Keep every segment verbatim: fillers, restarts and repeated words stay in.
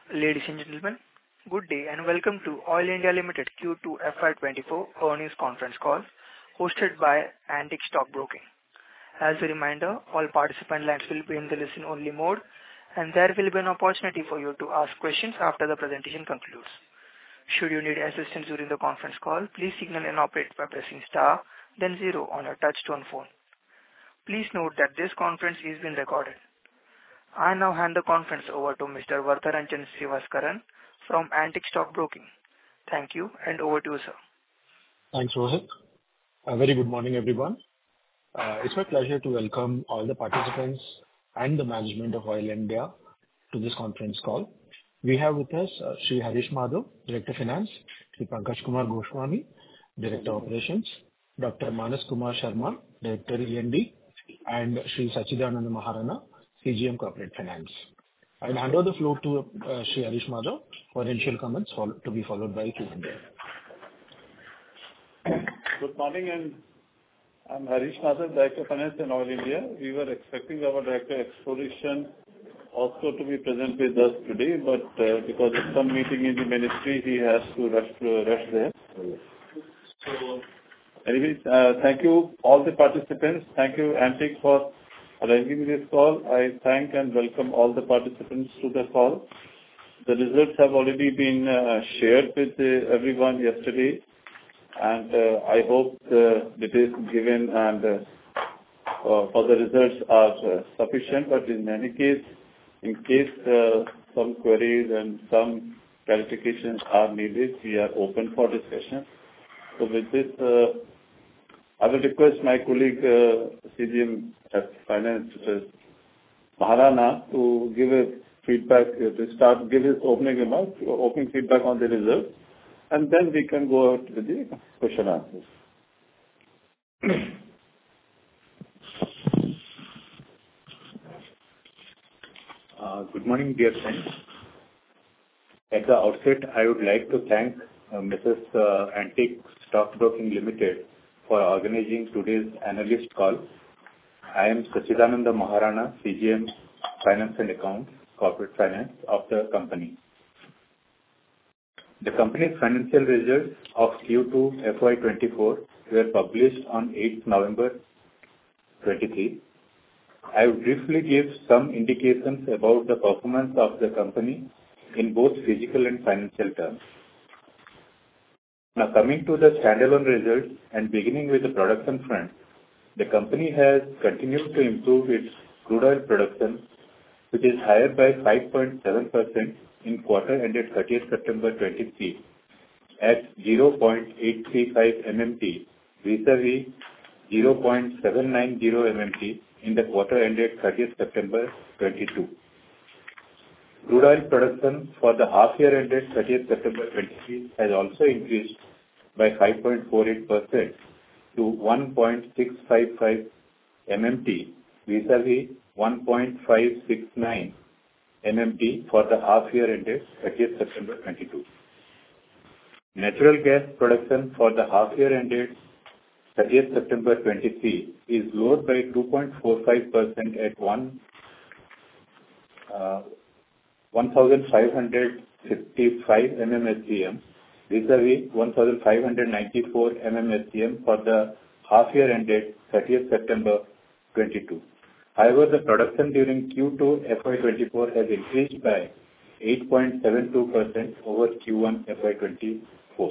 Ladies and gentlemen, good day and welcome to Oil India Limited Q two F Y twenty-four earnings conference call hosted by Antique Stock Broking. As a reminder, all participant lines will be in the listen-only mode, and there will be an opportunity for you to ask questions after the presentation concludes. Should you need assistance during the conference call, please signal an operator by pressing star, then zero on your touch-tone phone. Please note that this conference is being recorded. I now hand the conference over to Mister Varatharajan Sivasaskaran from Antique Stock Broking. Thank you, and over to you, sir. Thanks, Rohit. A very good morning, everyone. Uh, it's my pleasure to welcome all the participants and the management of Oil India to this conference call. We have with us uh, Shri Harish Madhav, Director Finance, Shri Pankaj Kumar Goswami, Director Operations, Doctor Manas Kumar Sharma, Director E and D, and Shri Sachidananda Maharana, C G M Corporate Finance. I will hand over the floor to uh, Shri Harish Madhav for initial comments follow, to be followed by Q and A. Good morning, and I'm Harish Madhav, Director of Finance in Oil India. We were expecting our Director Exploration also to be present with us today, but uh, because of some meeting in the ministry, he has to rush, uh, rush there. So, anyways, uh, thank you all the participants. Thank you, Antique, for arranging this call. I thank and welcome all the participants to the call. The results have already been uh, shared with uh, everyone yesterday, and uh, I hope the details given and uh, uh, for the results are uh, sufficient. But in any case, in case uh, some queries and some clarifications are needed, we are open for discussion. So with this, uh, I will request my colleague, uh, C G M at Finance, Maharana, to give a feedback, uh, to start, give his opening remarks, opening feedback on the results, and then we can go out with the question answers. Uh, good morning, dear friends. At the outset, I would like to thank uh, Missus Uh, Antique Stock Broking Limited for organizing today's analyst call. I am Sachidananda Maharana, C G M Finance and Accounts, Corporate Finance of the company. The company's financial results of Q two F Y twenty-four were published on eighth November twenty-three. I will briefly give some indications about the performance of the company in both physical and financial terms. Now, coming to the standalone results and beginning with the production front, the company has continued to improve its crude oil production, which is higher by five point seven percent in quarter ended thirtieth September twenty-three at zero point eight three five million metric tons vis-a-vis zero point seven nine zero million metric tons in the quarter ended thirtieth September twenty-two. Crude oil production for the half year ended thirtieth September twenty-three has also increased by five point four eight percent to one point six five five million metric tons vis-a-vis one point five six nine million metric tons for the half year ended thirtieth September twenty-two. Natural gas production for the half year ended thirtieth September twenty-three is lower by two point four five percent at one uh, one thousand five hundred fifty-five million S C M vis-a-vis one thousand five hundred ninety-four million S C M for the half year ended thirtieth September twenty-two. However, the production during Q two F Y twenty-four has increased by eight point seven two percent over Q one F Y twenty-four.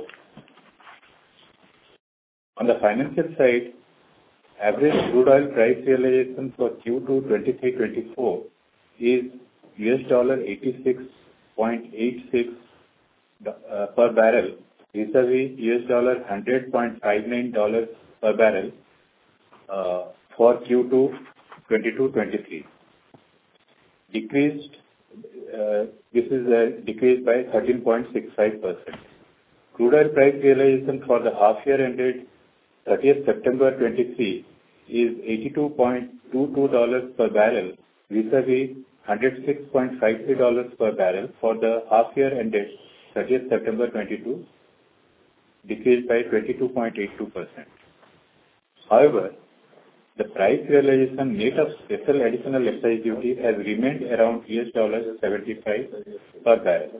On the financial side, average crude oil price realization for Q two twenty-three twenty-four is U S dollar eighty-six point eight six uh, per barrel vis-a-vis U S dollar one hundred point five nine dollars per barrel uh, for Q two twenty-two twenty-three. Decreased, uh, this is a decrease by thirteen point six five percent. Crude oil price realization for the half year ended thirtieth September twenty-three is eighty-two point two two dollars per barrel vis-a-vis one hundred six point five three dollars per barrel for the half year ended thirtieth September twenty-two, decreased by twenty-two point eight two percent. However, The price realization net of special additional excise duty has remained around U S seventy-five per barrel.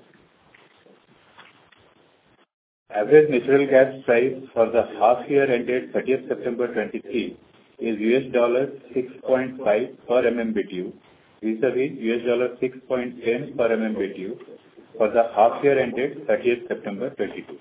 Average natural gas price for the half year ended thirtieth September twenty-three is U S six point five per MMBtu, vis-a-vis U S six point one zero per MMBtu for the half year ended thirtieth September twenty-two.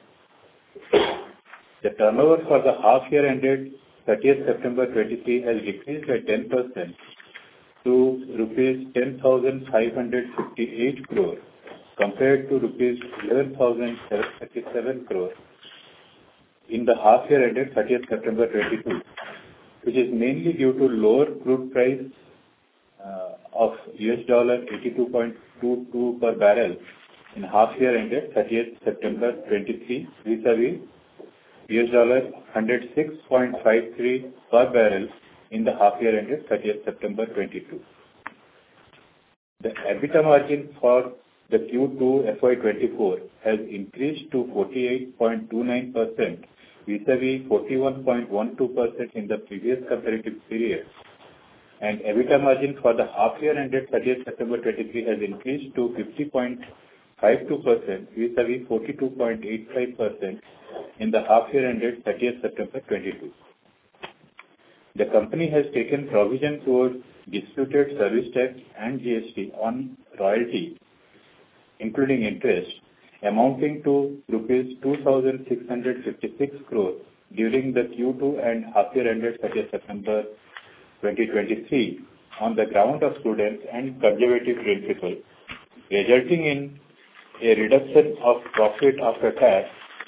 The turnover for the half year ended thirtieth September twenty-three has decreased by ten percent to rupees ten thousand five hundred fifty-eight crore compared to rupees eleven thousand seven hundred thirty-seven crore in the half year ended thirtieth September twenty-two, which is mainly due to lower crude price uh, of U S eighty-two point two two per barrel in half year ended thirtieth September twenty-three, vis-a-vis U S one hundred six point five three per barrel in the half year ended thirtieth September twenty-two. The EBITDA margin for the Q two F Y twenty-four has increased to forty-eight point two nine percent, vis-a-vis forty-one point one two percent in the previous comparative period, and EBITDA margin for the half year ended thirtieth September twenty-three has increased to fifty point five two percent, vis-a-vis forty-two point eight five percent in the half year ended thirtieth September twenty-two. The company has taken provision towards disputed service tax and G S T on royalty, including interest, amounting to rupees two thousand six hundred fifty-six crore during the Q two and half year ended thirtieth September twenty twenty-three on the ground of prudence and conservative principle, resulting in a reduction of profit after tax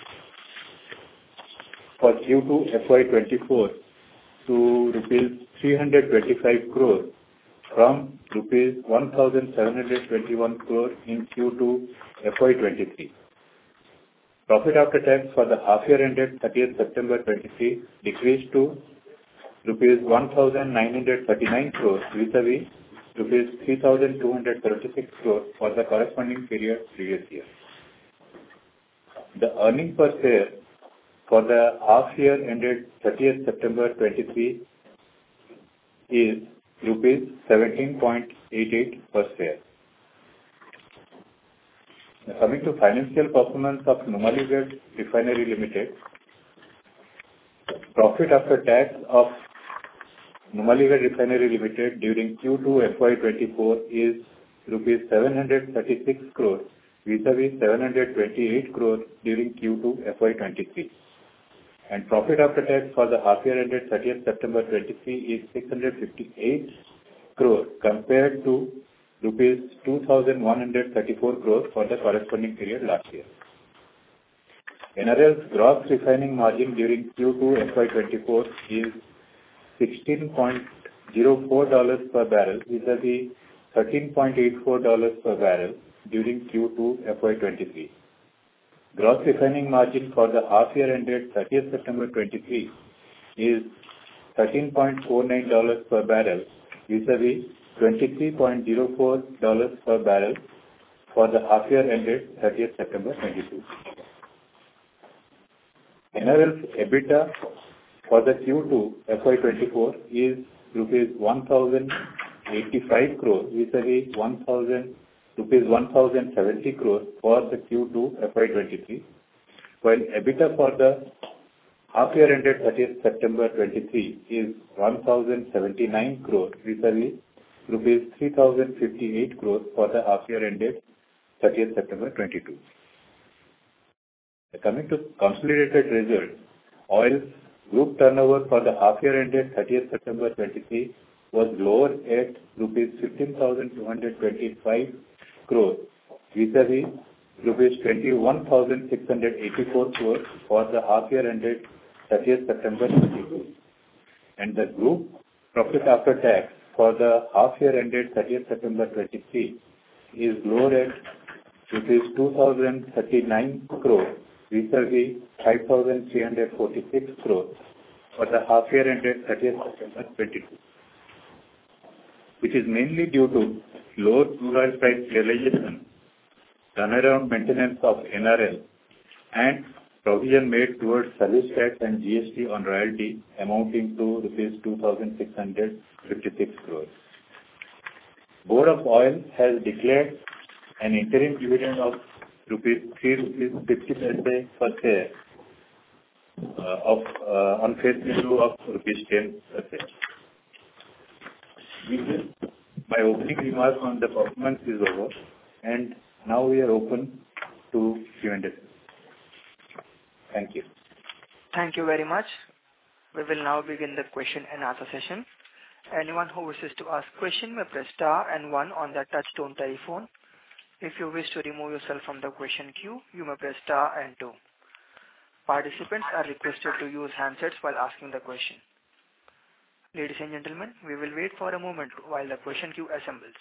for Q two F Y twenty-four to rupees three hundred twenty-five crore from rupees one thousand seven hundred twenty-one crore in Q two F Y twenty-three. Profit after tax for the half year ended thirtieth September twenty-three decreased to rupees one thousand nine hundred thirty-nine crore, vis-a-vis rupees three thousand two hundred thirty-six crore for the corresponding period previous year. The earning per share for the half year ended thirtieth September twenty-three is rupees seventeen point eight eight per share. Now, coming to financial performance of Numaligarh Refinery Limited, profit after tax of Numaligarh Refinery Limited during Q two F Y twenty-four is rupees seven hundred thirty-six crore, vis-a-vis seven hundred twenty-eight crore during Q two F Y twenty-three. And profit after tax for the half year ended thirtieth September twenty-three is six hundred fifty-eight crore compared to rupees two thousand one hundred thirty-four crore for the corresponding period last year. N R L's gross refining margin during Q two F Y twenty-four is sixteen point zero four dollars per barrel, vis-a-vis thirteen point eight four dollars per barrel during Q two F Y twenty-three. Gross refining margin for the half year ended thirtieth September twenty-three is thirteen point four nine dollars per barrel, vis-a-vis twenty-three point zero four dollars per barrel for the half year ended thirtieth September twenty-two. N R L's EBITDA for the Q two F Y twenty-four is rupees one thousand eighty-five crore, vis-a-vis one thousand rupees one thousand seventy crore for the Q two F Y twenty-three, while EBITDA for the half year ended thirtieth September twenty-three is one thousand seventy-nine crore, vis-a-vis rupees three thousand fifty-eight crore for the half year ended thirtieth September twenty-two. Coming to consolidated results, oil's group turnover for the half year ended thirtieth September twenty-three was lower at rupees fifteen thousand two hundred twenty-five crore, vis-a-vis rupees twenty-one thousand six hundred eighty-four crore for the half year ended thirtieth September twenty-two. And the group profit after tax for the half year ended thirtieth September twenty-three is lower at rupees two thousand thirty-nine crore, vis-a-vis five thousand three hundred forty-six crore for the half year ended thirtieth September twenty-two, which is mainly due to lower crude oil price realization, turnaround maintenance of N R L, and provision made towards service tax and G S T on royalty amounting to rupees two thousand six hundred fifty-six crores. Board of Oil has declared an interim dividend of rupees three rupees fifty per share uh, of uh, on face value of rupees ten per share. My opening remarks on the performance is over, and now we are open to Q and A. Thank you. Thank you very much. We will now begin the question and answer session. Anyone who wishes to ask question may press star and one on their touch-tone telephone. If you wish to remove yourself from the question queue, you may press star and two. Participants are requested to use handsets while asking the question. Ladies and gentlemen, we will wait for a moment while the question queue assembles.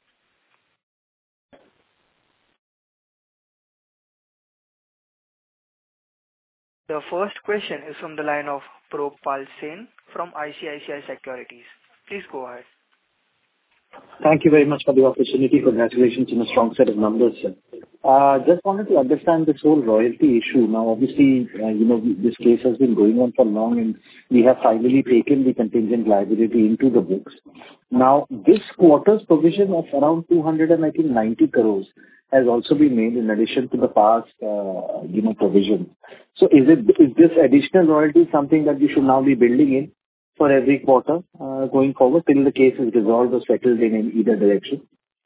The first question is from the line of Probal Sen from I C I C I Securities. Please go ahead. Thank you very much for the opportunity. Congratulations on a strong set of numbers, sir. Uh, just wanted to understand this whole royalty issue. Now, obviously, uh, you know, this case has been going on for long, and we have finally taken the contingent liability into the books. Now, this quarter's provision of around two hundred ninety crores has also been made in addition to the past, uh, you know, provision. So, is it is this additional royalty something that we should now be building in for every quarter uh, going forward till the case is resolved or settled in, in either direction?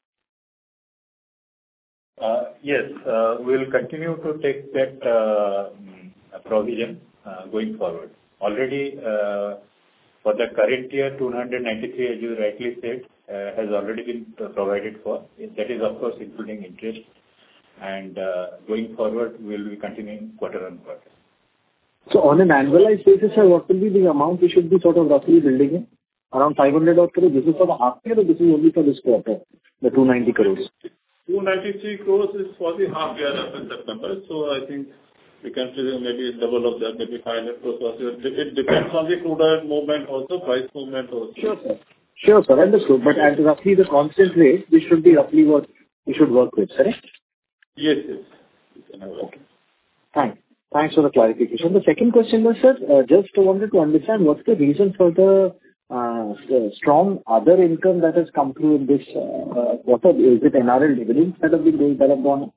Uh, yes, uh, we will continue to take that uh, provision uh, going forward. Already uh, for the current year, two hundred ninety-three, as you rightly said, uh, has already been provided for. That is, of course, including interest. And uh, going forward, we will be continuing quarter on quarter. So on an annualized basis, sir, what will be the amount we should be sort of roughly building in? Around five hundred odd crores. This is for the half year or this is only for this quarter, the two hundred ninety crores? two hundred ninety-three crores is for the half year up in September. So I think we can see maybe double of that, maybe five hundred crores. It depends on the crude oil movement also, price movement also. Sure, sir. Sure, sir. Understood. But at roughly the constant rate, this should be roughly what we should work with, correct? Yes, yes. You can have okay. Thanks. Thanks for the clarification. The second question was, sir, uh, just wanted to understand what's the reason for the uh, strong other income that has come through in this uh, quarter. Is it N R L dividends that have been going, that have gone up?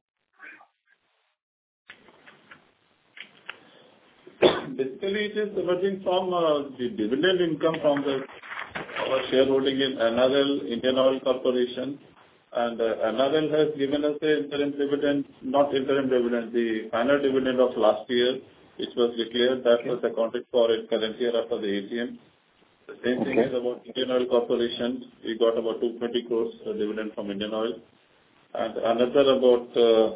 Basically, it is emerging from uh, the dividend income from the our shareholding in N R L, Indian Oil Corporation. And uh, N R L has given us the interim dividend, not interim dividend, the final dividend of last year, which was declared. That was accounted for in current year after the A G M. The same okay. thing is about Indian Oil Corporation. We got about two hundred twenty crores uh, dividend from Indian Oil. And another about uh,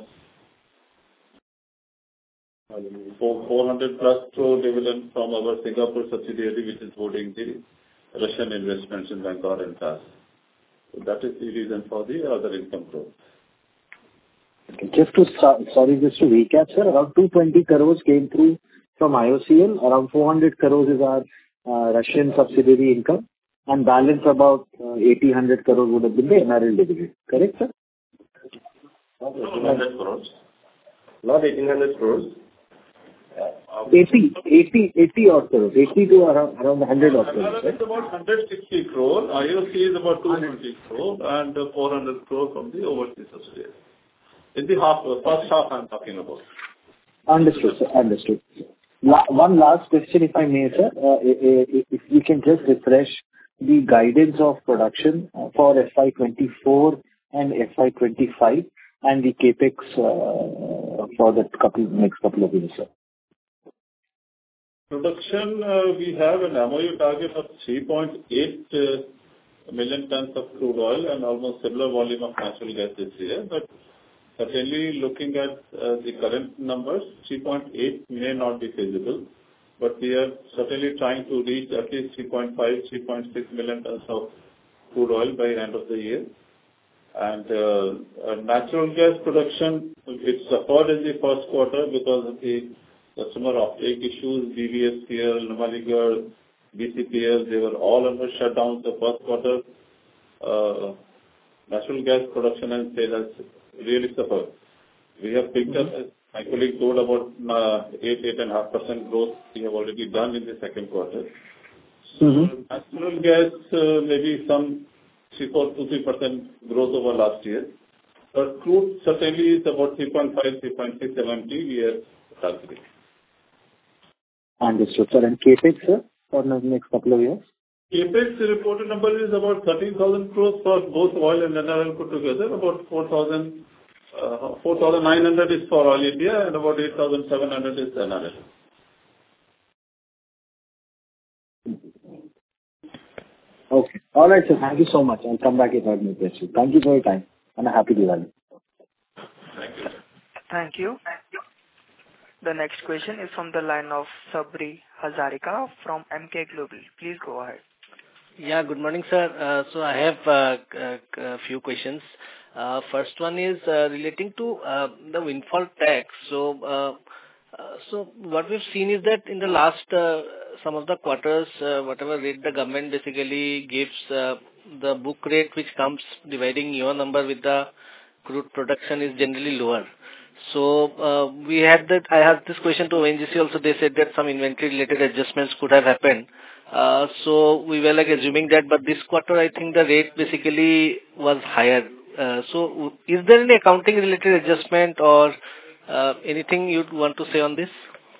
four hundred plus crore dividend from our Singapore subsidiary, which is holding the Russian investments in Bangkok and T A S. So that is the reason for the other income growth. Okay. Just to, sorry, just to recap, sir, around two hundred twenty crores came through from I O C L, around four hundred crores is our uh, Russian subsidiary income, and balance about uh, eighty, one hundred crores would have been the N R L dividend. Correct, sir? Not eighteen hundred crores. Not eighteen hundred crores. eighty, eighty, eighty odd crores, eighty to around, around one hundred odd crores. Right? It's about one hundred sixty crore, I O C is about two hundred twenty crore, and four hundred crore from the overseas subsidiary. In the half, first half I'm talking about. Understood, sir. Understood. La- one last question, if I may, sir. Uh, if we can just refresh the guidance of production for F Y twenty-four and F Y twenty-five and the capex uh, for the couple, next couple of years, sir. Production, uh, we have an M O U target of three point eight uh, million tons of crude oil and almost similar volume of natural gas this year. But certainly looking at uh, the current numbers, three point eight may not be feasible. But we are certainly trying to reach at least three point five, three point six million tons of crude oil by end of the year. And uh, uh, natural gas production, it suffered in the first quarter because of the customer offtake issues, B V S P L, Numaligarh, B C P L, they were all under shutdown the first quarter. Uh, natural gas production and sale has really suffered. We have picked up my colleague told about uh, eight, eight and a half percent growth we have already done in the second quarter. So Mm-hmm. natural gas, uh, maybe some three, four, two, three percent growth over last year. But crude certainly is about three point five, three point six M M T we are targeting. Understood, sir. And CapEx, sir, for the next couple of years? CapEx reported number is about thirteen thousand crores for both oil and N R L put together. About four thousand, uh, four thousand nine hundred is for Oil India and about eight thousand seven hundred is N R L. Okay. All right, sir. Thank you so much. I'll come back if I have any questions. Thank you for your time, and a happy Diwali. Thank you. Thank you. The next question is from the line of Sabri Hazarika from M K Global. Please go ahead. Yeah, good morning, sir. Uh, so I have uh, a, a few questions. Uh, first one is uh, relating to uh, the windfall tax. So, uh, uh, so what we've seen is that in the last uh, some of the quarters, uh, whatever rate the government basically gives, uh, the book rate which comes dividing your number with the crude production is generally lower. So uh, we had that. I had this question to O N G C also. They said that some inventory related adjustments could have happened. Uh, so we were like assuming that, but this quarter I think the rate basically was higher. Uh, so is there any accounting related adjustment or uh, anything you'd want to say on this?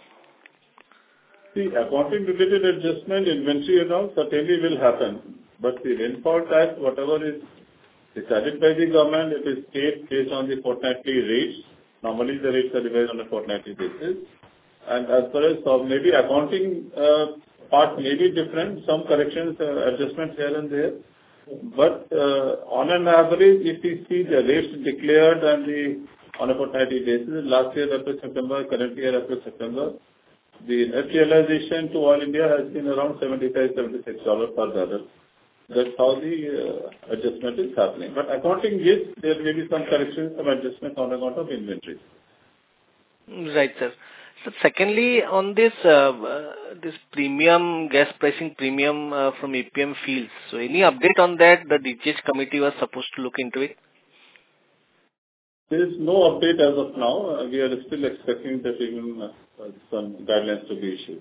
The accounting related adjustment, inventory and all certainly will happen. But the windfall tax, whatever is decided by the government, it is paid based on the fortnightly rates. Normally the rates are divided on a fortnightly basis. And as far as uh, maybe accounting uh, part may be different, some corrections, uh, adjustments here and there. But uh, on an average, if we see the rates declared and the on a fortnightly basis, last year up to September, current year up to September, the net realization to Oil India has been around seventy-five, seventy-six dollars per barrel. That's how the uh, adjustment is happening. But accounting, yes, there may be some corrections, some adjustments on account of inventory. Right, sir. So secondly, on this uh, uh, this premium gas pricing premium uh, from A P M fields. So any update on that? The D G H committee was supposed to look into it. There is no update as of now. Uh, we are still expecting that even uh, some guidelines to be issued.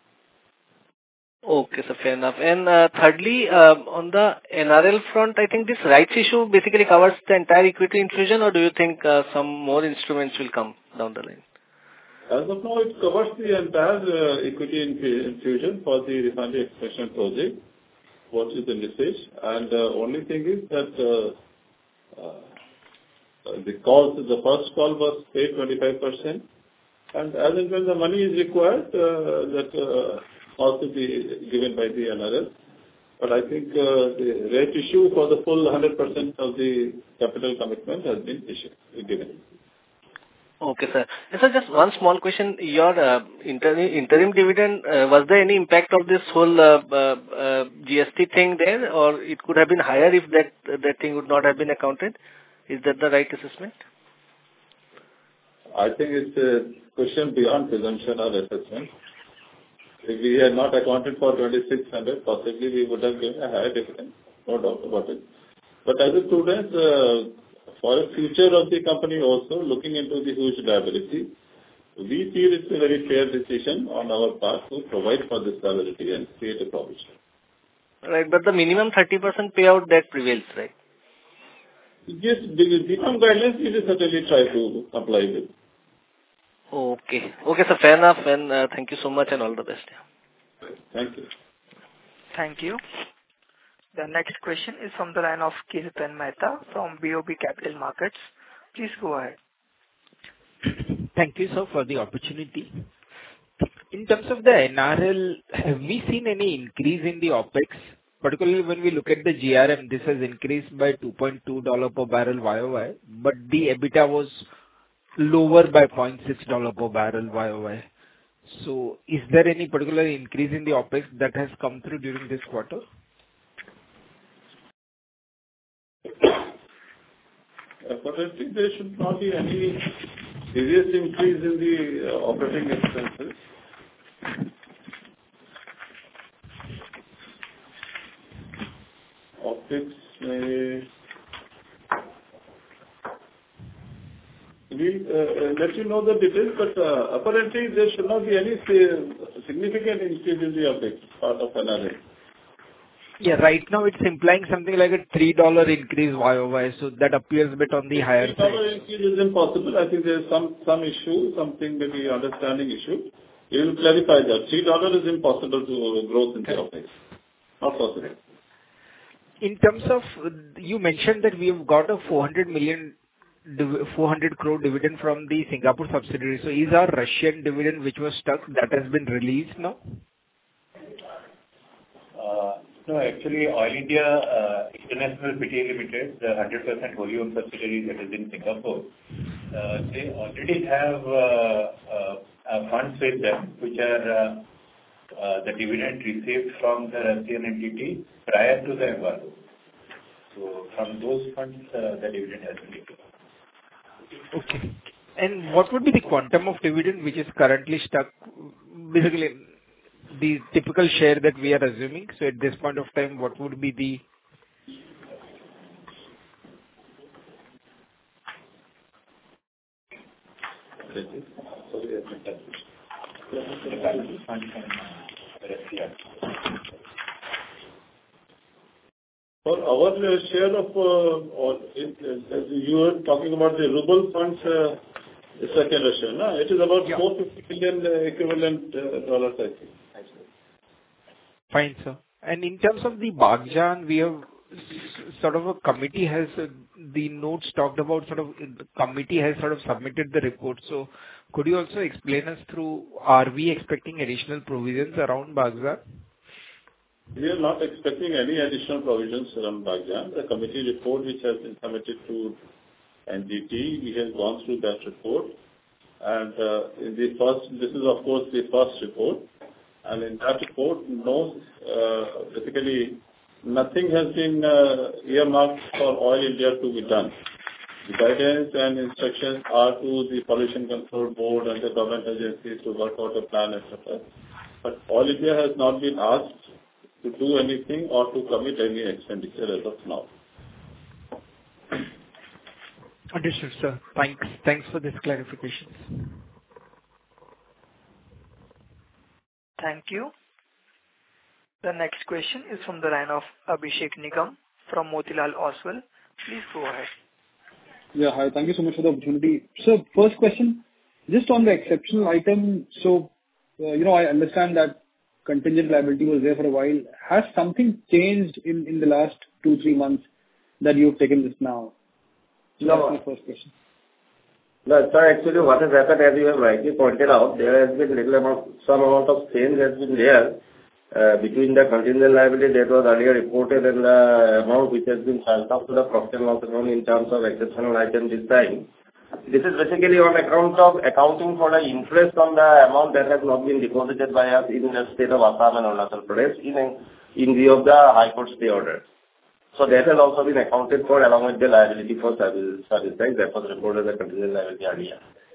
Okay, so fair enough. And uh, thirdly, uh, on the N R L front, I think this rights issue basically covers the entire equity infusion, or do you think uh, some more instruments will come down the line? As of now, it covers the entire uh, equity infusion for the refinery expansion project, what is envisaged. And uh, only thing is that uh, uh, the call, the first call was paid twenty-five percent. And as and when the money is required, uh, that uh, also be given by the N R L. But I think uh, the rate issue for the full one hundred percent of the capital commitment has been issued, given. Okay, sir. And sir, just one small question. Your uh, interim, interim dividend, uh, was there any impact of this whole uh, uh, uh, G S T thing there, or it could have been higher if that that thing would not have been accounted? Is that the right assessment? I think it's a question beyond presumption or assessment. If we had not accounted for twenty-six hundred, possibly we would have given a higher dividend, no doubt about it. But as a prudence, uh, for the future of the company also, looking into the huge liability, we feel it's a very fair decision on our part to provide for this liability and create a provision. Right, but the minimum thirty percent payout that prevails, right? Yes, the minimum guidelines we will certainly try to comply with. Okay. Okay, sir, fair enough, and uh, thank you so much and all the best. Thank you. Thank you. The next question is from the line of Kirtan Mehta from B O B Capital Markets. Please go ahead. Thank you, sir, for the opportunity. In terms of the N R L, have we seen any increase in the OpEx? Particularly when we look at the G R M, this has increased by two point two dollars per barrel Y O Y, but the EBITDA was lower by zero point six dollars per barrel Y O Y. So is there any particular increase in the OpEx that has come through during this quarter? Apparently, there should not be any serious increase in the uh, operating expenses. OpEx may... we'll uh, let you know the details, but uh, apparently there should not be any uh, significant increase in the OpEx part of N R L. Yeah, right now it's implying something like a three dollars increase Y O Y, so that appears a bit on the higher side. three dollars increase is impossible. I think there's some, some issue, something maybe understanding issue. We will clarify that. three dollars is impossible to growth in the OpEx. Not possible. In terms of, you mentioned that we have got a four hundred million, four hundred crore dividend from the Singapore subsidiary. So is our Russian dividend, which was stuck, that has been released now? Uh, No, actually, Oil India uh, International Pte. Limited, the one hundred percent wholly owned subsidiary that is in Singapore, uh, they already have uh, uh, uh, funds with them, which are uh, uh, the dividend received from the Russian entity prior to the embargo. So from those funds, uh, the dividend has been taken. Okay. And what would be the quantum of dividend which is currently stuck? Basically, the typical share that we are assuming. So at this point of time, what would be the... For our uh, share of, uh, or it, uh, you were talking about the ruble funds, uh, second Russia, no? It is about Yeah. four hundred fifty million uh, equivalent uh, dollars, I think. Fine, sir. And in terms of the Baghjan, we have s- sort of a committee has, uh, the notes talked about sort of, the committee has sort of submitted the report. So could you also explain us through, are we expecting additional provisions around Baghjan? We are not expecting any additional provisions around Baghjan. The committee report, which has been submitted to N G T, we have gone through that report. And uh, in the first, this is of course the first report. And in that report, no, uh, basically nothing has been uh, earmarked for Oil India to be done. The guidance and instructions are to the Pollution Control Board and the government agencies to work out a plan, et cetera. But Oil India has not been asked to do anything or to commit any expenditure as of now. Understood, sir. Thanks. Thanks for this clarification. Thank you. The next question is from the line of Abhishek Nigam from Motilal Oswal. Please go ahead. Yeah, hi. Thank you so much for the opportunity. So first question, just on the exceptional item. So, uh, you know, I understand that contingent liability was there for a while. Has something changed in, in the last two, three months that you've taken this now? So No. that's my first question. No, sir, actually what has happened, as you have rightly pointed out, there has been little amount, some amount of change has been there uh, between the contingent liability that was earlier reported and the amount which has been charged off to the profit and loss account in terms of exceptional item this time. This is basically on account of accounting for the interest on the amount that has not been deposited by us in the state of Assam and Arunachal Pradesh in, in view of the High Court stay order. So that has also been accounted for along with the liability for service, service tax that was reported as a contingent liability earlier.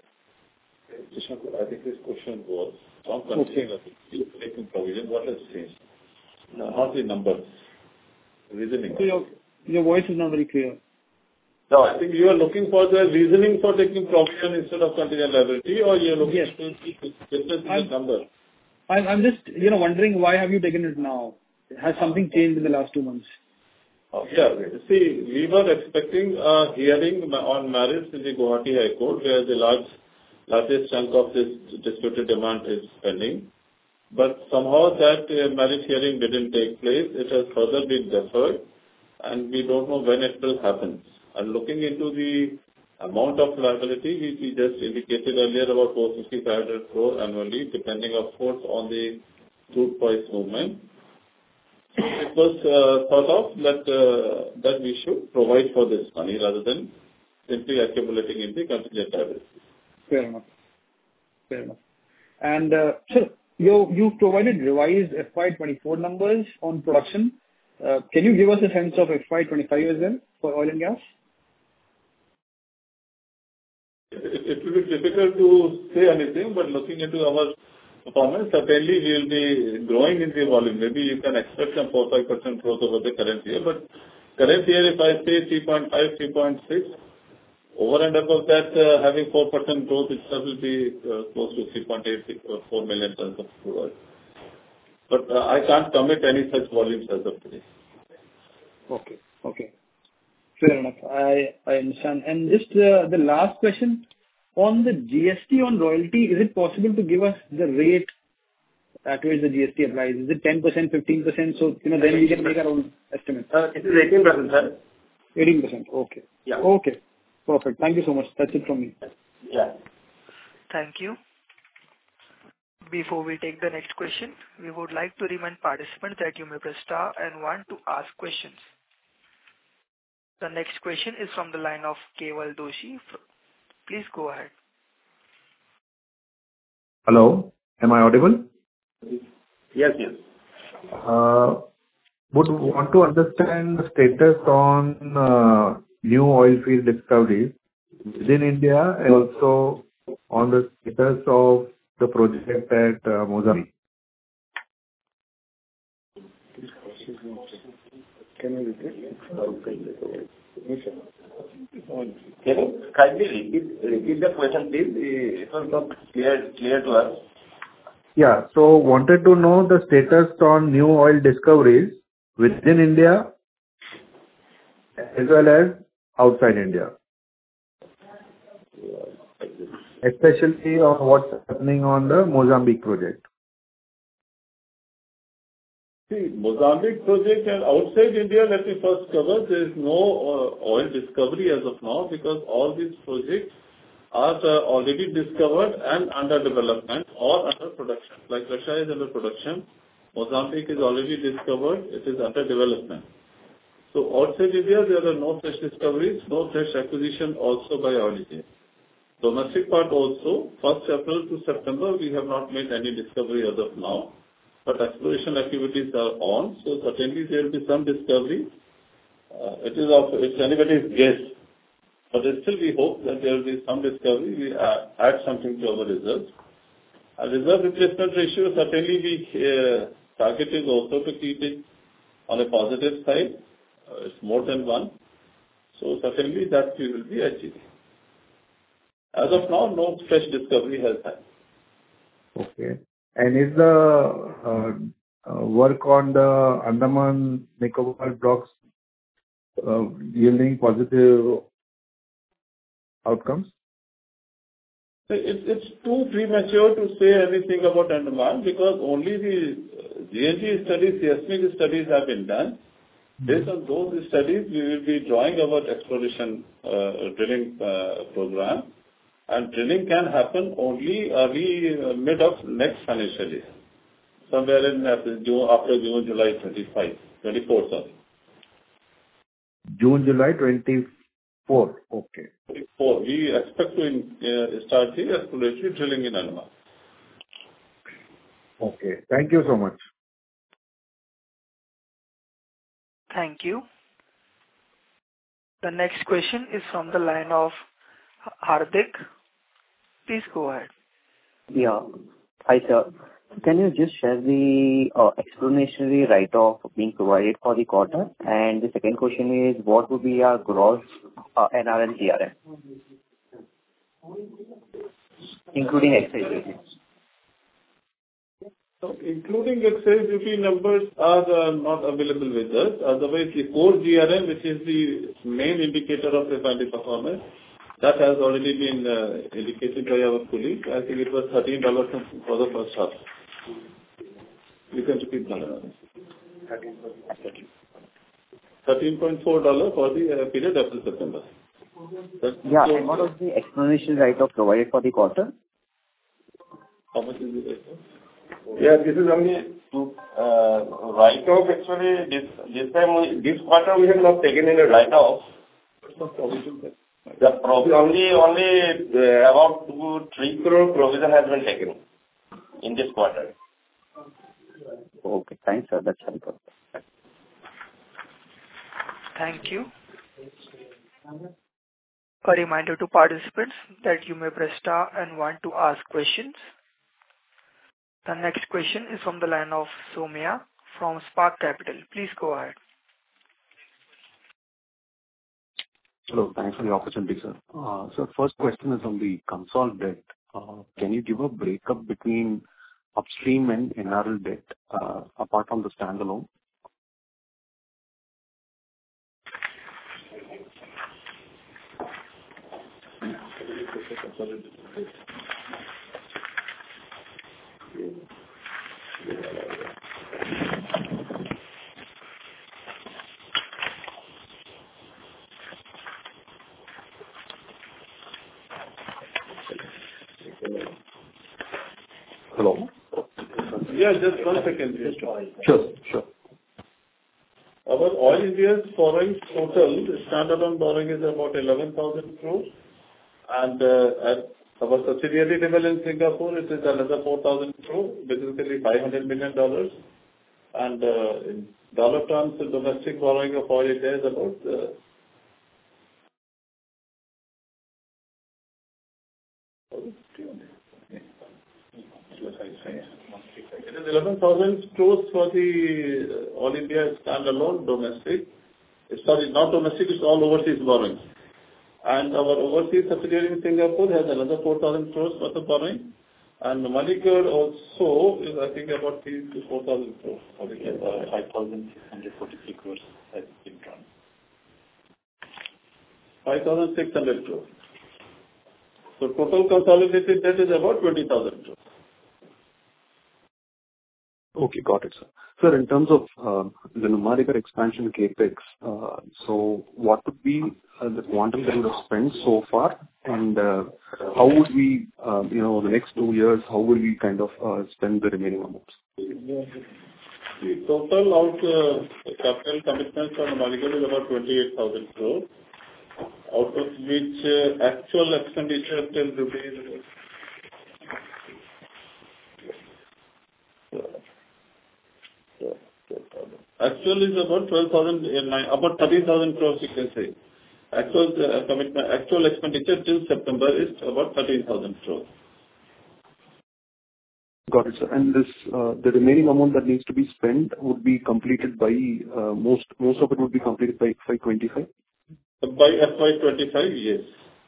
I think this question was from contingent liability, taking provision, what has changed? No, not the numbers, reasoning. So your, your voice is not very clear. No, I think you are looking for the reasoning for taking provision instead of contingent liability, or you are looking Yes. to see the difference in the I'm- number. I'm, I'm just, you know, wondering why have you taken it now? Has something changed in the last two months? Yeah. See, we were expecting a hearing on merits in the Guwahati High Court, where the large, largest chunk of this disputed demand is pending. But somehow that uh, merit hearing didn't take place. It has further been deferred, and we don't know when it will happen. And looking into the amount of liability, which we just indicated earlier, about four hundred fifty to five hundred crore annually, depending of course on the crude price movement. It was uh, thought of that uh, that we should provide for this money rather than simply accumulating in the contingent liability. Fair enough. Fair enough. And, uh, sir, you, you've provided revised F Y twenty-four numbers on production. Uh, can you give us a sense of F Y twenty-five as well for oil and gas? It, it will be difficult to say anything, but looking into our performance, certainly we will be growing in the volume. Maybe you can expect some four to five percent growth over the current year, but current year, if I say three point five, three point six, Over and above that, uh, having four percent growth itself will be uh, close to three point eight four million tons of crude oil. But uh, I can't commit any such volumes as of today. Okay. Okay. Fair enough. I I understand. And just uh, the last question, on the G S T on royalty, is it possible to give us the rate at which the G S T applies? Is it ten percent, fifteen percent? So, you know, then we can make our own estimate. Uh, It is eighteen percent, sir. eighteen percent. Okay. Yeah. Okay. Perfect. Thank you so much. That's it from me. Yeah. Thank you. Before we take the next question, we would like to remind participants that you may press star and one to ask questions. The next question is from the line of Keval Doshi. Please go ahead. Hello, am I audible? Yes, yes. Uh, Would want to understand the status on uh, new oil field discoveries within India and also on the status of the project at uh, Mozambique. Can you repeat? Can you kindly repeat repeat the question, please? It was not clear clear to us. Yeah. So wanted to know the status on new oil discoveries within India as well as outside India, especially on what's happening on the Mozambique project. See, Mozambique project and outside India, let me first cover, there is no uh, oil discovery as of now because all these projects are uh, already discovered and under development or under production. Like Russia is under production, Mozambique is already discovered, it is under development. So outside India, there are no such discoveries, no fresh acquisition also by oil India. Domestic part also, first April to September, we have not made any discovery as of now. But exploration activities are on, so certainly there will be some discovery. Uh, it is also, it's anybody's guess. But still we hope that there will be some discovery. We add, add something to our reserves. Our reserve replacement ratio, certainly we uh, target is also to keep it on a positive side. Uh, it's more than one. So certainly that we will be achieving. As of now, no fresh discovery has happened. Okay. And is the uh, uh, work on the Andaman Nicobar blocks uh, yielding positive outcomes? It, it's too premature to say anything about Andaman because only the G N G studies, seismic studies have been done. Based on those studies, we will be drawing our exploration uh, drilling uh, program. And drilling can happen only early uh, mid of next financial year, somewhere in uh, June, after June, July twenty-five, twenty-four, sorry. June, July twenty-four. Okay. twenty-four. We expect to uh, start the exploratory drilling in Andaman. Okay. Thank you so much. Thank you. The next question is from the line of Hardik. Please go ahead. Yeah. Hi, sir. Can you just share the uh, explanatory write-off being provided for the quarter? And the second question is, what would be our gross uh, N R L G R M, including excise duty? So, including excise duty numbers are uh, not available with us. Otherwise, the core G R M, which is the main indicator of refinery performance, that has already been uh, indicated by our colleague. I think it was thirteen dollars for the first half. You can repeat that. thirteen point four dollars for the uh, period April September. That's Yeah, so, and what was the explanation write-off provided for the quarter? How much is it? Yeah, this is only to uh, write-off. Actually, this this time, we, this quarter we have not taken any write-off. The provision only only uh, about two three crore provision has been taken in this quarter. Okay, thanks, sir. That's helpful. Thank you. A reminder to participants that you may press star and one to ask questions. The next question is from the line of Somya from Spark Capital. Please go ahead. Hello. Thanks for the opportunity, sir. Uh, So first question is on the consolidated debt. Uh, Can you give a breakup between upstream and N R L debt, uh, apart from the standalone? Hello? Yeah, just one second. Sure, sure. Our Oil India's borrowing total, standalone borrowing is about eleven thousand crores, and uh, at our subsidiary level in Singapore, it is another four thousand crores, basically five hundred million dollars. And uh, in dollar terms, the domestic borrowing of Oil India is about uh, it is eleven thousand crores for the uh, All India standalone domestic. Sorry, not domestic, it's all overseas borrowings. And our overseas subsidiary in Singapore has another four thousand crores worth of borrowing. And Moneybird also is, I think, about three to four thousand crores. Uh, five thousand six hundred forty-three crores has been drawn. five thousand six hundred crores. So total consolidated debt is about twenty thousand crores. Okay, got it, sir. Sir, in terms of uh, the Numaligarh expansion CapEx, uh, so what would be uh, the quantum that you have spent so far, and uh, how would we, uh, you know, the next two years, how will we kind of uh, spend the remaining amounts? The total out uh, capital commitments for Numaligarh is about twenty-eight thousand crores, out of which uh, actual expenditure till rupees Actual is about twelve thousand, about thirteen thousand crores, you can say. Actual uh, commitment, actual expenditure till September is about thirteen thousand crores. Got it, sir. And this, uh, the remaining amount that needs to be spent would be completed by, uh, most most of it would be completed by F Y twenty-five? By F Y twenty-five, yes.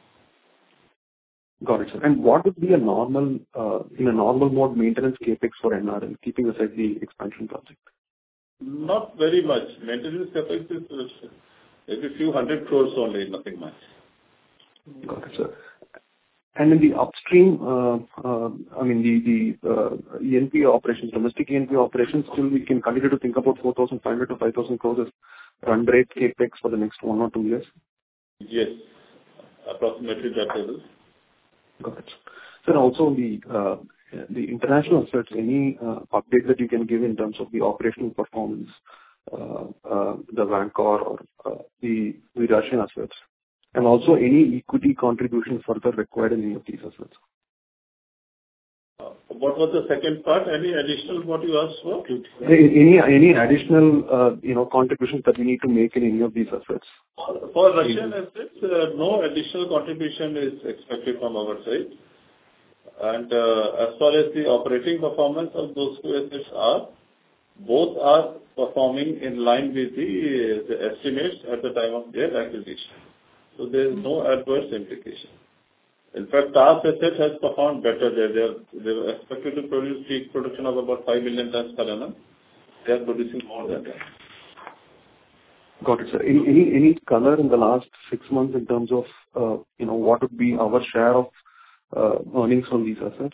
Got it, sir. And what would be a normal, uh, in a normal mode, maintenance CapEx for N R L, keeping aside the expansion project? Not very much. Maintenance CapEx is uh, maybe a few hundred crores only, nothing much. Got it, sir. And in the upstream, uh, uh, I mean, the the uh, E N P operations, domestic E N P operations, still we can continue to think about four thousand five hundred to five thousand crores as run rate CapEx for the next one or two years? Yes, approximately that level. Got it. Sir, also the uh, the international assets, any uh, update that you can give in terms of the operational performance, uh, uh, the Vankor or uh, the the Russian assets, and also any equity contribution further required in any of these assets? Uh, What was the second part? Any additional what you asked for? Any any additional, uh, you know, contributions that we need to make in any of these assets? For Russian assets, uh, no additional contribution is expected from our side. And uh, as far as the operating performance of those two assets are, both are performing in line with the, the estimates at the time of their acquisition. So there is no adverse implication. In fact, Taas asset has performed better there. They are, they were expected to produce peak production of about five million tons per annum. They are producing more than that. Got it, sir. Any any any color in the last six months in terms of, uh, you know, what would be our share of uh, earnings from these assets?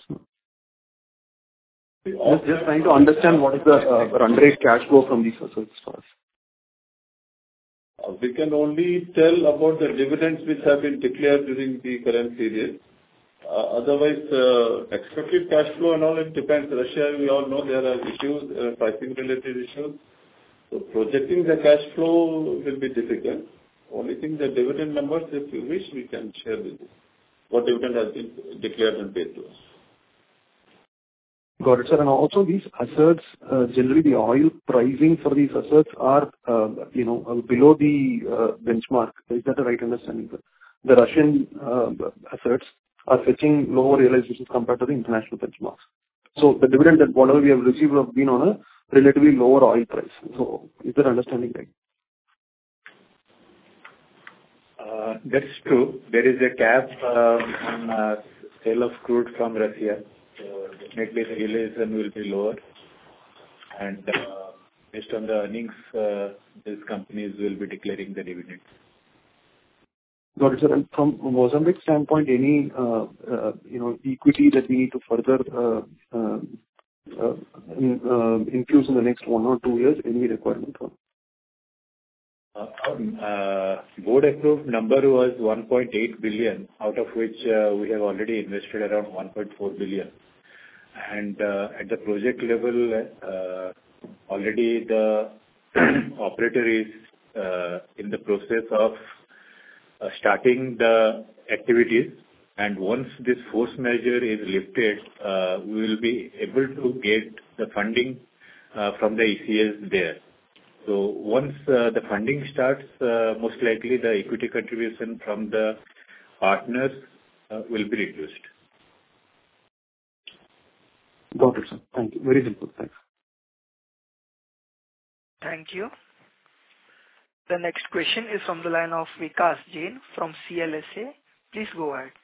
Just just trying to understand what is the uh, run rate cash flow from these assets for us. Uh, We can only tell about the dividends which have been declared during the current period. Uh, Otherwise, uh, expected cash flow and all, it depends. Russia, we all know there are issues, uh, pricing-related issues. So projecting the cash flow will be difficult. Only thing, the dividend numbers, if you wish, we can share with you. What dividend has been declared and paid to us. Got it, sir. And also these assets, uh, generally the oil pricing for these assets are, uh, you know, uh, below the uh, benchmark. Is that the right understanding, sir? The Russian uh, assets are fetching lower realizations compared to the international benchmarks. So the dividend that whatever we have received have been on a relatively lower oil price. So is that understanding right? Uh, That's true. There is a cap uh, on uh, sale of crude from Russia. So definitely the realization will be lower. And uh, based on the earnings, uh, these companies will be declaring the dividends. Got it, sir. And from Mozambique standpoint, any, uh, uh, you know, equity that we need to further uh, uh, uh, in, uh, infuse in the next one or two years, any requirement for? Uh, uh, board approved number was one point eight billion, out of which uh, we have already invested around one point four billion. And uh, at the project level, uh, already the operator is uh, in the process of uh, starting the activities. And once this force majeure is lifted, uh, we will be able to get the funding uh, from the E C S there. So once uh, the funding starts, uh, most likely the equity contribution from the partners uh, will be reduced. Got it, sir. Thank you. Very helpful. Thanks. Thank you. The next question is from the line of Vikas Jain from C L S A. Please go ahead.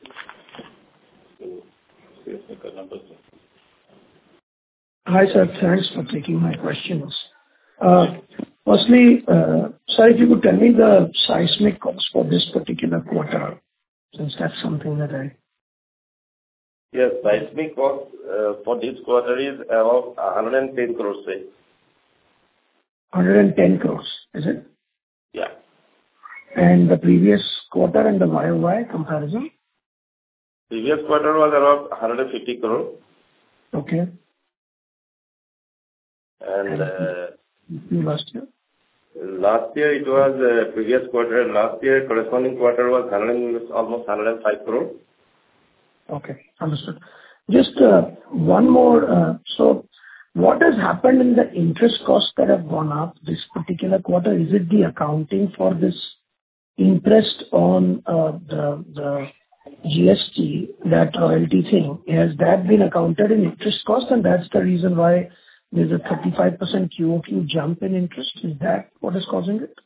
Hi, sir. Thanks for taking my questions. Uh, Firstly, uh, sir, if you could tell me the seismic cost for this particular quarter, since that's something that I... Yes, seismic cost uh, for this quarter is about one hundred ten crores. Say. one hundred ten crores, is it? Yeah. And the previous quarter and the Y O Y comparison? Previous quarter was around one hundred fifty crores. Okay. And uh, last year? Last year it was uh, previous quarter. Last year corresponding quarter was one hundred, almost one hundred five crores. Okay, understood. Just uh, one more. Uh, so, what has happened in the interest costs that have gone up this particular quarter? Is it the accounting for this interest on uh, the the G S T, that royalty thing? Has that been accounted in interest cost, and that's the reason why there's a thirty-five percent Q O Q jump in interest? Is that what is causing it?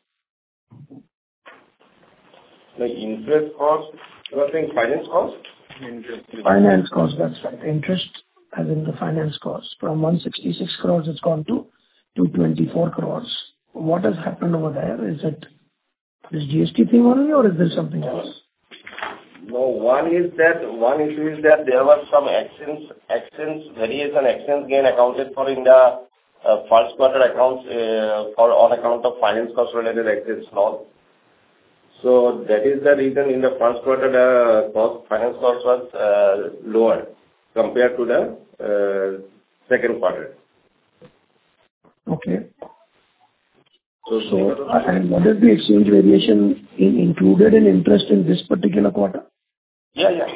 Like interest cost, you are saying finance cost? Finance cost, that's right. Interest as in the finance cost. From one hundred sixty-six crores, it's gone to two hundred twenty-four crores. What has happened over there? Is it this G S T thing only, or is there something else? No, one is that, one issue is that there was some exchange, exchange variation, exchange gain accounted for in the uh, first quarter accounts uh, for on account of finance cost related exchange loss. So that is the reason in the first quarter the cost, finance cost was uh, lower compared to the uh, second quarter. Okay. So, so and what is the exchange variation in, included in interest in this particular quarter? Yeah, yeah.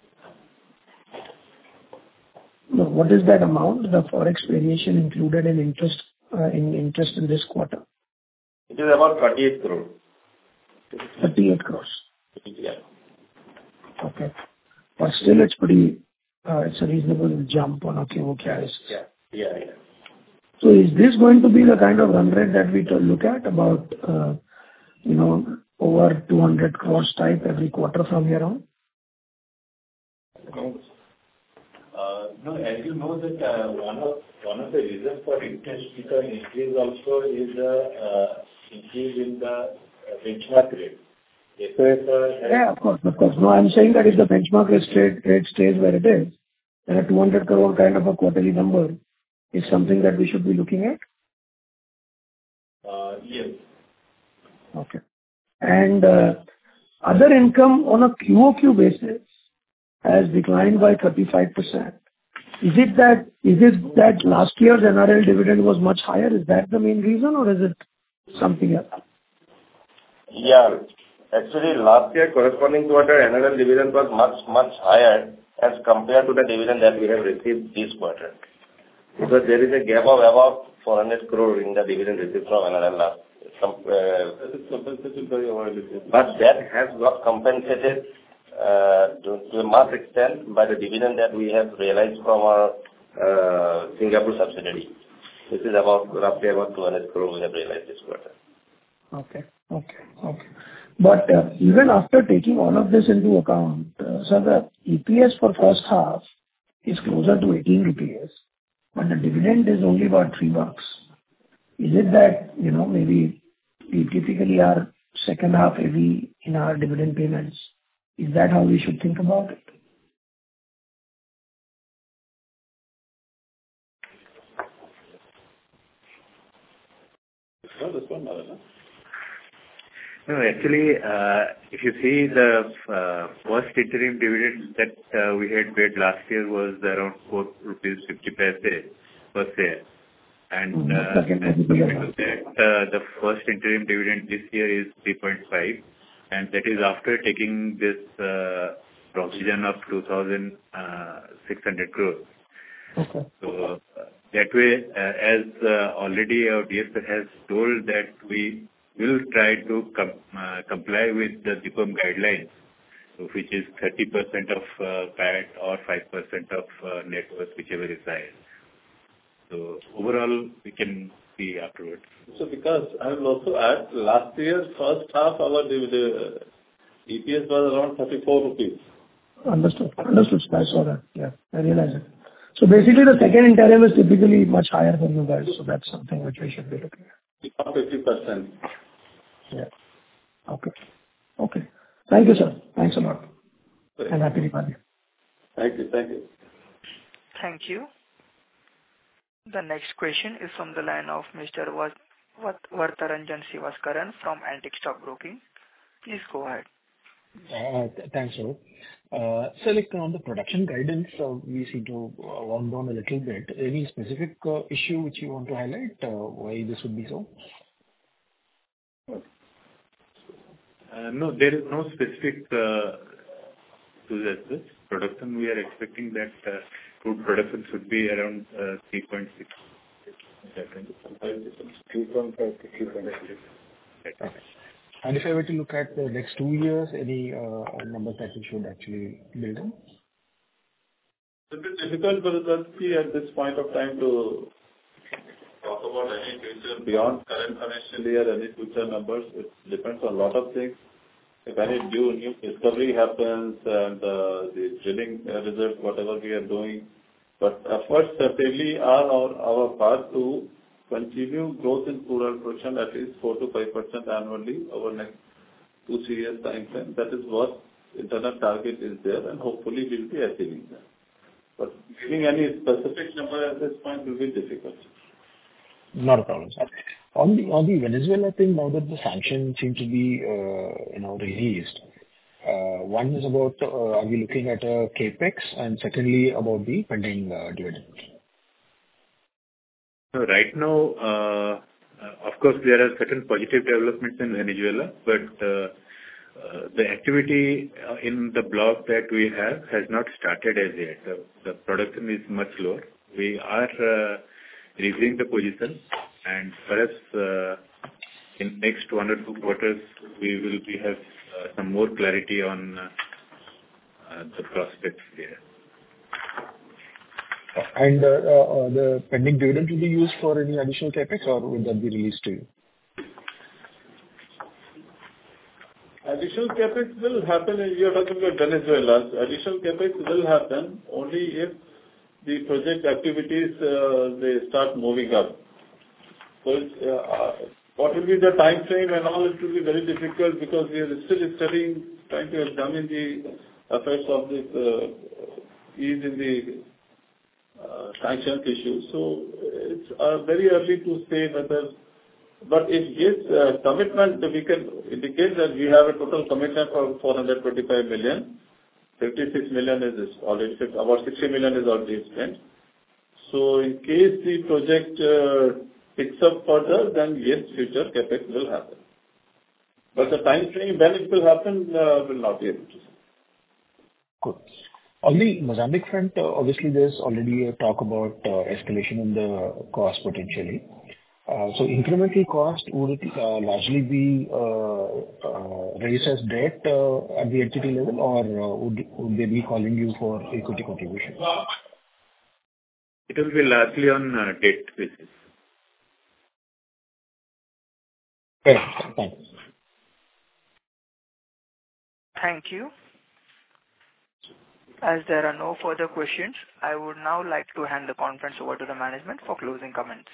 No, what is that amount, the forex variation included in interest uh, in interest in this quarter? It is about thirty-eight crores. thirty-eight crores. Yeah. Okay. But still it's pretty, uh, it's a reasonable jump on a Q O Q basis. Yeah, yeah, yeah. So is this going to be the kind of run rate that we to look at about, uh, you know, over two hundred crores type every quarter from here on? Uh, no, as you know that uh, one of one of the reasons for interest increase also is the uh, increase in the uh, benchmark rate. Yes, sir. Yeah, of course, of course. No, I'm saying that if the benchmark rate, rate stays where it is, then a two hundred crore kind of a quarterly number is something that we should be looking at? Uh, yes. Okay. And uh, other income on a Q O Q basis has declined by thirty-five percent. Is it that is it that last year's N R L dividend was much higher? Is that the main reason, or is it something else? Yeah. Actually, last year corresponding quarter N R L dividend was much, much higher as compared to the dividend that we have received this quarter. Because there is a gap of about four hundred crore in the dividend received from N R L last. Some, uh, but that has got compensated uh, to, to a much extent by the dividend that we have realized from our uh, Singapore subsidiary. This is about roughly about two hundred crore we have realized this quarter. Okay, okay, okay. But uh, even after taking all of this into account, uh, so the E P S for first half is closer to eighteen rupees, but the dividend is only about three bucks. Is it that, you know, maybe we typically are second half heavy in our dividend payments? Is that how we should think about it? No, actually, uh, if you see the uh, first interim dividend that uh, we had paid last year was around four rupees fifty paise per share. And uh, as compared to that, uh, the first interim dividend this year is three point five, and that is after taking this uh, provision of two thousand six hundred crores. Okay. So uh, that way, uh, as uh, already our D S R has told that we will try to com- uh, comply with the D I P A M guidelines, so which is thirty percent of uh, P A T or five percent of uh, net worth, whichever is higher. So overall, we can see afterwards. So because I will also add, last year, first half, our the E P S was around thirty-four rupees. Understood. Understood. I saw that. Yeah, I realize it. So basically, the second interim is typically much higher for you guys, so that's something which we should be looking at. fifty percent. Yeah. Okay. Okay. Thank you, sir. Thanks a lot. And happy Diwali. Thank you. Thank you. Thank you. The next question is from the line of Mister Wat- Wat- Vartaranjan Sivaskaran from Antique Stock Broking. Please go ahead. Uh, th- Thanks, Rohit. Uh, So, like, on the production guidance, uh, we seem to uh, wound down a little bit. Any specific uh, issue which you want to highlight, uh, why this would be so? Uh, No, there is no specific uh, to this production. We are expecting that uh, crude production should be around uh, three point six. three point five to three point six. Okay. And if I were to look at the next two years, any uh, numbers that we should actually build in? It's a bit difficult for us at this point of time to talk about any future beyond current financial year, any future numbers. It depends on a lot of things. If any new new discovery happens and uh, the drilling uh, results, whatever we are doing. But efforts certainly are our, our part to continue growth in crude oil production at least four to five percent annually over next two, three years time frame. That is what internal target is there, and hopefully we'll be achieving that. But giving any specific number at this point will be difficult. Not a problem, sir. On the on the Venezuela thing, now that the sanctions seem to be uh, you know released, uh, one is about uh, are we looking at a capex, and secondly about the pending uh, dividend. So right now, uh, uh, of course, there are certain positive developments in Venezuela, but uh, uh, the activity uh, in the block that we have has not started as yet. The, the production is much lower. We are uh, reviewing the position, and perhaps uh, in next one or two quarters, we will be have uh, some more clarity on uh, uh, the prospects there. And uh, uh, the pending dividend will be used for any additional capex, or will that be released to you? Additional capex will happen. You are talking about Venezuela. Additional capex will happen only if the project activities uh, they start moving up. So, it's, uh, what will be the time frame and all? It will be very difficult because we are still studying, trying to examine the effects of this uh, ease in the uh, sanctions issue. So, it's uh, very early to say whether. But if yes, uh, commitment, we can indicate that we have a total commitment for four hundred twenty-five million. fifty-six million is already, about sixty million is already spent. So in case the project uh, picks up further, then yes, future capex will happen. But the time frame when it will happen, uh, will not be able to say. Good. On the Mozambique front, uh, obviously there's already a talk about uh, escalation in the cost potentially. Uh, So incremental cost, would it uh, largely be uh, uh, raised as debt uh, at the entity level, or uh, would would they be calling you for equity contribution? It will be largely on uh, debt basis. Fair. Thanks. Thank you. As there are no further questions, I would now like to hand the conference over to the management for closing comments.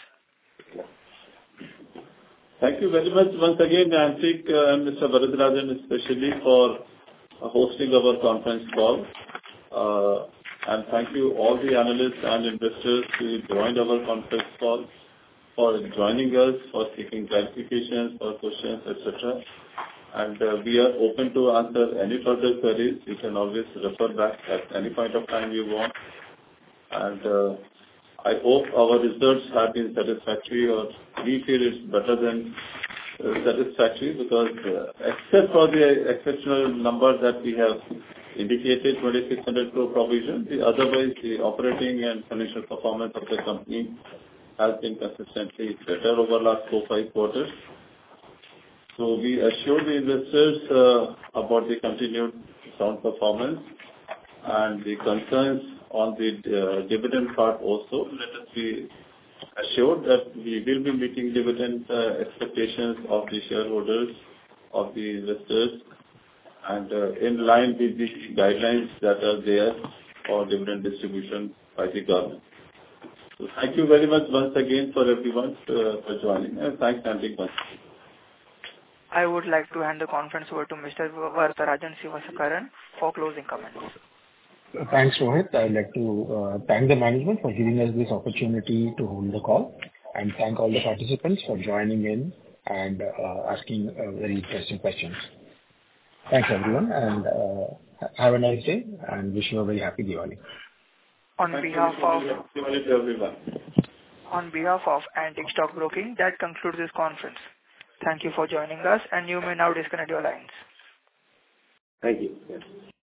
Thank you very much once again, Antique uh, and Mister Varadarajan, especially for uh, hosting our conference call. Uh, and thank you all the analysts and investors who joined our conference call, for joining us, for seeking clarifications, for questions, et cetera. And uh, we are open to answer any further queries. You can always refer back at any point of time you want. And uh, I hope our results have been satisfactory, or we feel it's better than uh, satisfactory, because uh, except for the exceptional number that we have indicated, twenty-six hundred crore provision, the otherwise the operating and financial performance of the company has been consistently better over the last four, five quarters. So we assure the investors uh, about the continued sound performance, and the concerns on the uh, dividend part also. Let us be assured that we will be meeting dividend uh, expectations of the shareholders, of the investors, and uh, in line with the guidelines that are there for dividend distribution by the government. So thank you very much once again for everyone uh, for joining, and thanks, Antique, once again. I would like to hand the conference over to Mister Varadarajan Sivasakaran for closing comments. Thanks, Rohit. I'd like to uh, thank the management for giving us this opportunity to hold the call, and thank all the participants for joining in and uh, asking uh, very interesting questions. Thanks, everyone, and uh, have a nice day, and wish you a very happy Diwali. On Thank behalf you. of Diwali to everyone. on behalf of Antique Stock Broking, that concludes this conference. Thank you for joining us, and you may now disconnect your lines. Thank you. Yes.